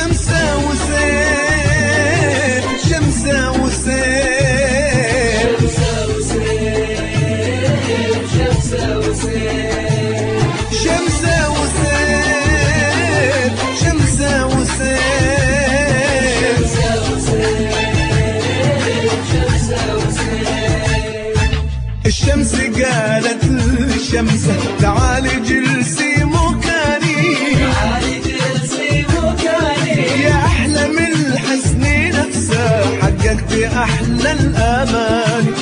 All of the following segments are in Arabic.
شمسة وسيف شمسة وسيف شمسة وسيف شمسة وسيف شمسة وسيف شمسة وسيف الشمس قالت للشمسة تعالي جلسي مكاني يا أحلى من الحسن نفسه حققت أحلى الأماني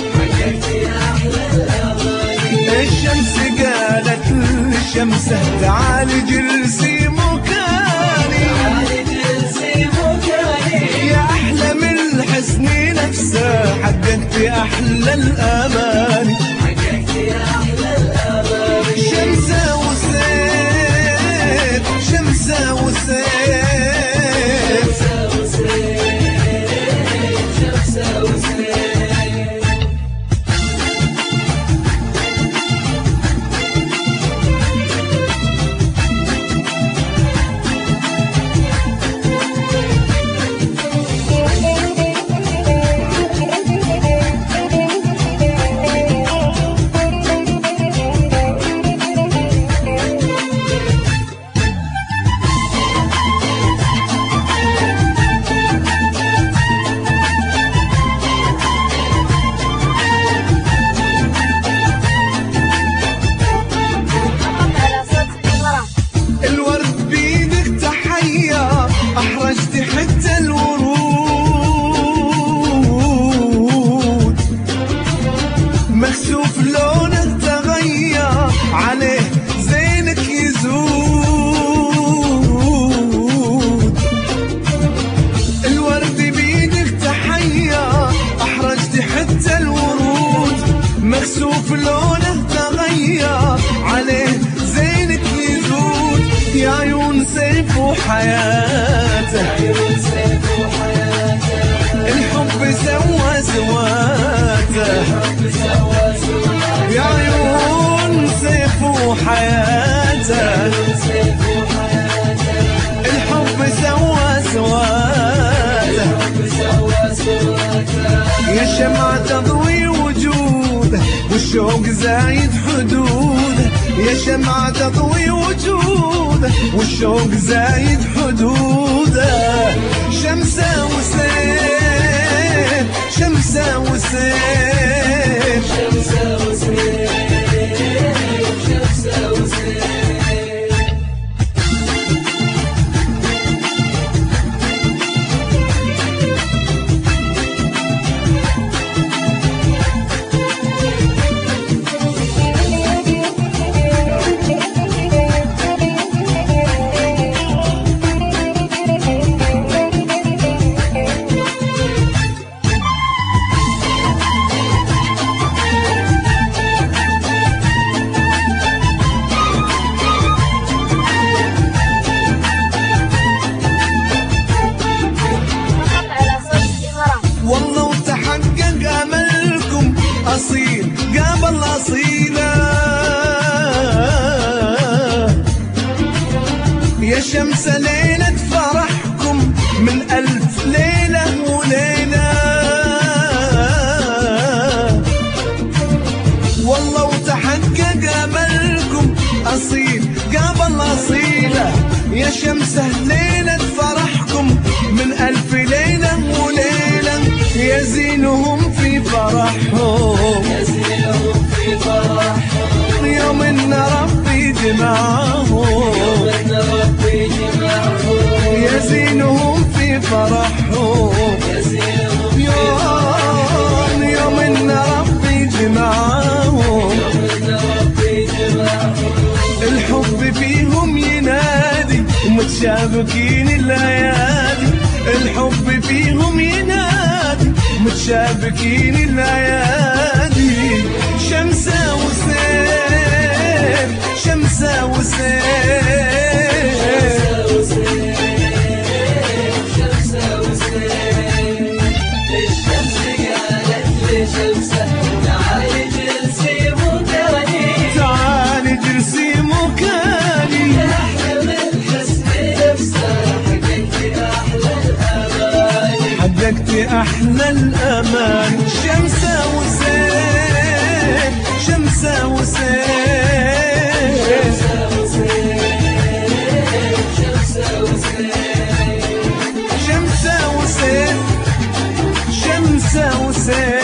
الشمس قالت للشمسة تعالي جلسي مكاني يا أحلى من الحسن نفسه حققت أحلى الأماني شمسة وسيف شمسة وسيف شمسة وسيف أحرجت حتى الورود مكسوف لونه تغير عليه زينك يزود الورد بيدك تحير أحرجت حتى الورود مكسوف لونه تغير عليه زينك يزود يا عيون سيف وحياته الحب سوى سواته يا عيون سيف وحياته الحب سوى سواته يا شمعة تضوي وجوده والشوق زايد حدوده يا شمعة تضوي وجوده والشوق زايد حدوده شمسة وسيف شمسة وسيف شمسة وسيف شمسة وسيف والله وتحقق أملكم أصيل قابل أصيلة يا شمس ليلة فرحكم من ألف ليلة وليلة والله وتحقق أملكم أصيل قابل أصيلة يا شمس ليلة فرحكم من ألف ليلة وليلة يزينهم في فرحهم يوم إن ربي جمعهم يزينهم في فرحهم يوم إن ربي جمعهم الحب فيهم ينادي ومتشابكين الليالي الحب فيهم ينادي متشابكين الليالي شمسة وسيف شمسة وسيف شمسة وسيف الشمس قالت لشمسة تعالي جلسي مكاني تعالي جلسي مكاني أحلى من حسن نفسه حققتي ملكت أحلى الأمان. شمسة وسيف شمسة وسيف شمسة وسيف شمسة وسيف شمسة وسيف